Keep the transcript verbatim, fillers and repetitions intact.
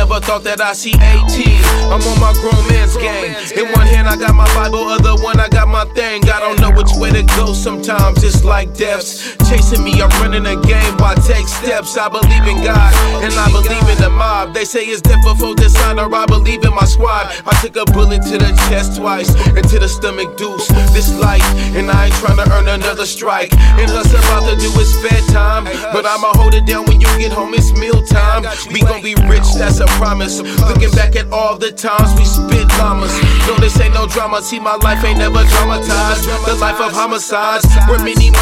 never thought that I'd see eighteen. I'm on my grown man's game. In one hand I got my Bible, other one I got my thing. I don't know which way to go sometimes, it's like deaths chasing me. I'm running a game, why take steps? I believe in God, and I believe in the mob. They say it's difficult to sign, or I believe in my squad. I took a bullet to the chest twice, and to the stomach deuce. This life, and I ain't trying to earn another strike. And us about to do is bedtime, but I'ma hold it down when you get home, it's mealtime. We gon' be rich, that's a promise. Looking back at all the times we spit llamas. No, this ain't no drama, see my life ain't never dramatized. The life of homicides, where many